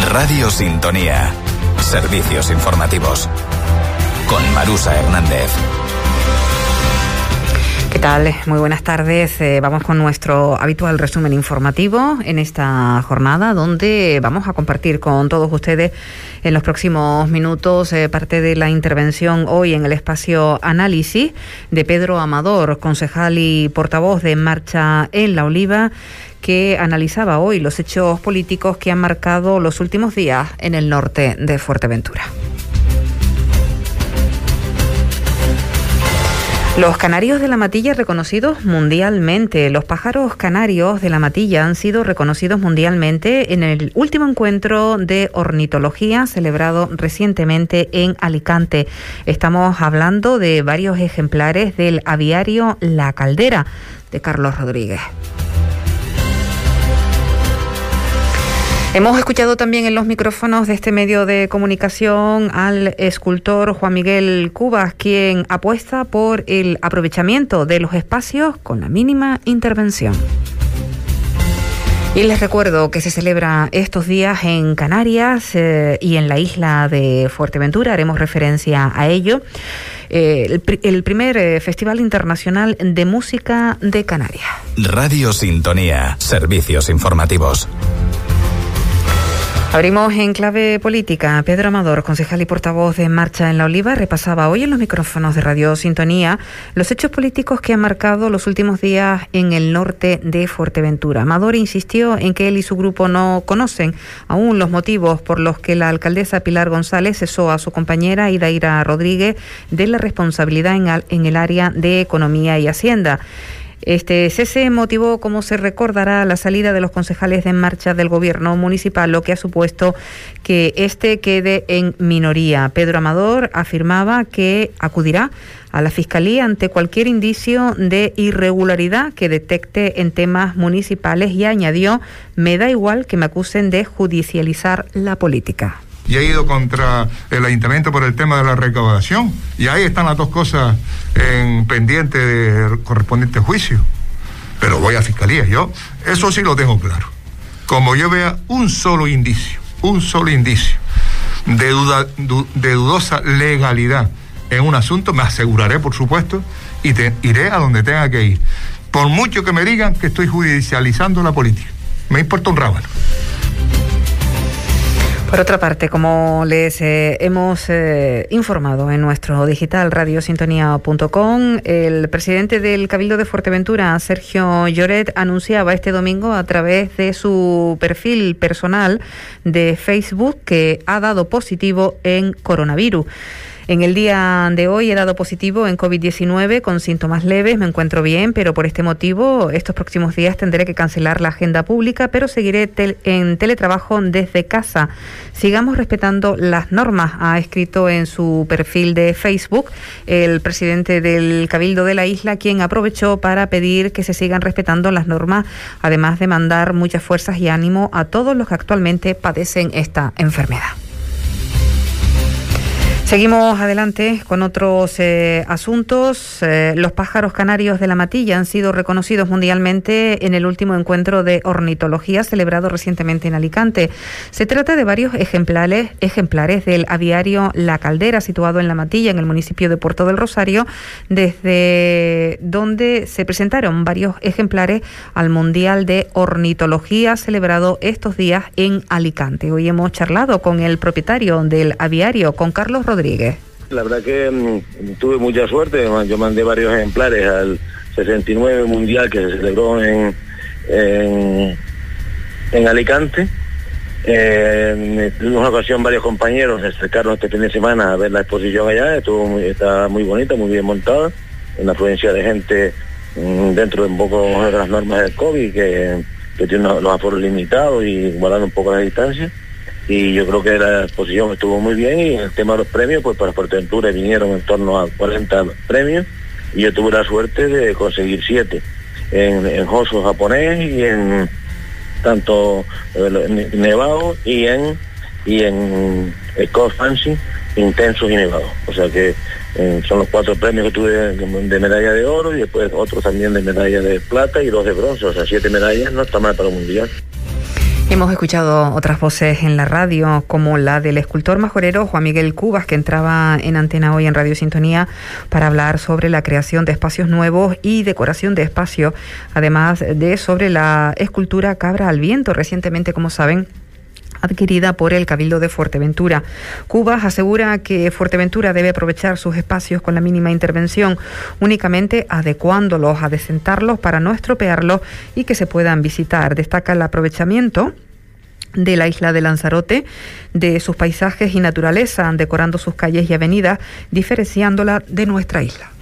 Radio Sintonía. Servicios informativos. Con Marusa Hernández. ¿Qué tal? Muy buenas tardes. Vamos con nuestro habitual resumen informativo en esta jornada, donde vamos a compartir con todos ustedes en los próximos minutos parte de la intervención hoy en el espacio Análisis de Pedro Amador, concejal y portavoz de En Marcha en La Oliva, que analizaba hoy los hechos políticos que han marcado los últimos días en el norte de Fuerteventura. Los canarios de la Matilla reconocidos mundialmente. Los pájaros canarios de la Matilla han sido reconocidos mundialmente en el último encuentro de ornitología celebrado recientemente en Alicante. Estamos hablando de varios ejemplares del aviario La Caldera, de Carlos Rodríguez. Hemos escuchado también en los micrófonos de este medio de comunicación al escultor Juan Miguel Cubas, quien apuesta por el aprovechamiento de los espacios con la mínima intervención. Y les recuerdo que se celebra estos días en Canarias y en la isla de Fuerteventura, haremos referencia a ello, el primer Festival Internacional de Música de Canarias. Radio Sintonía, servicios informativos. Abrimos en clave política. Pedro Amador, concejal y portavoz de En Marcha en La Oliva, repasaba hoy en los micrófonos de Radio Sintonía los hechos políticos que han marcado los últimos días en el norte de Fuerteventura. Amador insistió en que él y su grupo no conocen aún los motivos por los que la alcaldesa Pilar González cesó a su compañera Idaira Rodríguez de la responsabilidad en el área de Economía y Hacienda. Este cese motivó, como se recordará, la salida de los concejales de En Marcha del gobierno municipal, lo que ha supuesto que este quede en minoría. Pedro Amador afirmaba que acudirá a la Fiscalía ante cualquier indicio de irregularidad que detecte en temas municipales y añadió: me da igual que me acusen de judicializar la política. Y he ido contra el ayuntamiento por el tema de la recaudación. Y ahí están las dos cosas en pendiente de correspondiente juicio. Pero voy a fiscalía. Yo eso sí lo tengo claro. Como yo vea un solo indicio de dudosa legalidad en un asunto, me aseguraré, por supuesto, y iré a donde tenga que ir. Por mucho que me digan que estoy judicializando la política. Me importa un rábano. Por otra parte, como les hemos informado en nuestro digital radiosintonía.com, el presidente del Cabildo de Fuerteventura, Sergio Lloret, anunciaba este domingo a través de su perfil personal de Facebook que ha dado positivo en coronavirus. En el día de hoy he dado positivo en COVID-19 con síntomas leves, me encuentro bien, pero por este motivo estos próximos días tendré que cancelar la agenda pública, pero seguiré en teletrabajo desde casa. Sigamos respetando las normas, ha escrito en su perfil de Facebook el presidente del Cabildo de la isla, quien aprovechó para pedir que se sigan respetando las normas, además de mandar muchas fuerzas y ánimo a todos los que actualmente padecen esta enfermedad. Seguimos adelante con otros asuntos. Los pájaros canarios de la Matilla han sido reconocidos mundialmente en el último encuentro de ornitología celebrado recientemente en Alicante. Se trata de varios ejemplares del aviario La Caldera, situado en la Matilla, en el municipio de Puerto del Rosario, desde donde se presentaron varios ejemplares al Mundial de Ornitología celebrado estos días en Alicante. Hoy hemos charlado con el propietario del aviario, con Carlos Rodríguez. La verdad que tuve mucha suerte. Yo mandé varios ejemplares al 69 Mundial que se celebró en Alicante. En una ocasión varios compañeros se acercaron este fin de semana a ver la exposición allá. Está muy bonita, muy bien montada, una afluencia de gente dentro de un poco de las normas del COVID, que tiene los aforos limitados y guardando un poco la distancia. Y yo creo que la exposición estuvo muy bien, y el tema de los premios, pues para Fuerteventura vinieron en torno a 40 premios, y yo tuve la suerte de conseguir 7 en Hoso japonés y en tanto nevado y en Scott Fancy intensos y nevados. O sea que son los 4 premios que tuve de medalla de oro, y después otros también de medalla de plata y 2 de bronce. O sea, 7 medallas no está mal para un mundial. Hemos escuchado otras voces en la radio, como la del escultor majorero Juan Miguel Cubas, que entraba en antena hoy en Radio Sintonía para hablar sobre la creación de espacios nuevos y decoración de espacio, además de sobre la escultura Cabra al Viento, recientemente, como saben, adquirida por el Cabildo de Fuerteventura. Cubas asegura que Fuerteventura debe aprovechar sus espacios con la mínima intervención, únicamente adecuándolos, adecentarlos para no estropearlos y que se puedan visitar. Destaca el aprovechamiento de la isla de Lanzarote, de sus paisajes y naturaleza, decorando sus calles y avenidas, diferenciándola de nuestra isla.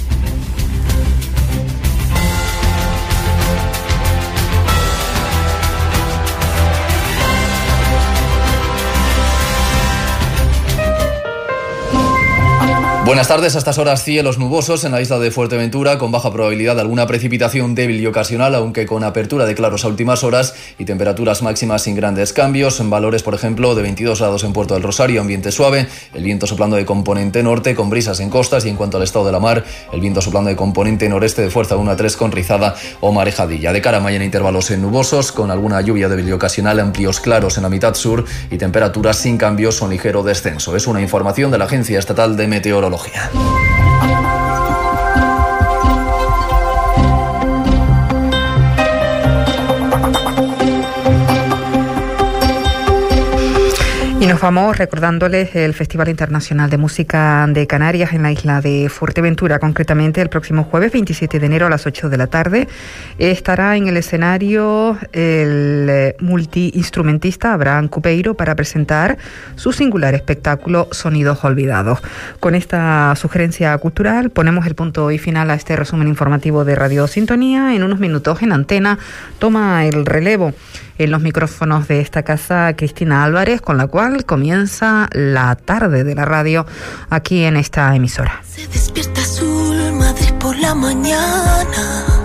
Buenas tardes. A estas horas cielos nubosos en la isla de Fuerteventura, con baja probabilidad de alguna precipitación débil y ocasional, aunque con apertura de claros a últimas horas, y temperaturas máximas sin grandes cambios. En valores, por ejemplo, de 22 grados en Puerto del Rosario, ambiente suave, el viento soplando de componente norte con brisas en costas, y en cuanto al estado de la mar, el viento soplando de componente noreste de fuerza 1 a 3 con rizada o marejadilla. De cara a mañana, intervalos en nubosos, con alguna lluvia débil y ocasional, amplios claros en la mitad sur y temperaturas sin cambios o un ligero descenso. Es una información de la Agencia Estatal de Meteorología. Y nos vamos recordándoles el Festival Internacional de Música de Canarias en la isla de Fuerteventura. Concretamente, el próximo jueves 27 de enero a las 8 de la tarde estará en el escenario el multiinstrumentista Abraham Cupeiro para presentar su singular espectáculo Sonidos Olvidados. Con esta sugerencia cultural ponemos el punto y final a este resumen informativo de Radio Sintonía. En unos minutos en antena toma el relevo en los micrófonos de esta casa Cristina Álvarez, con la cual comienza la tarde de la radio aquí en esta emisora. Se despierta azul, Madrid por la mañana.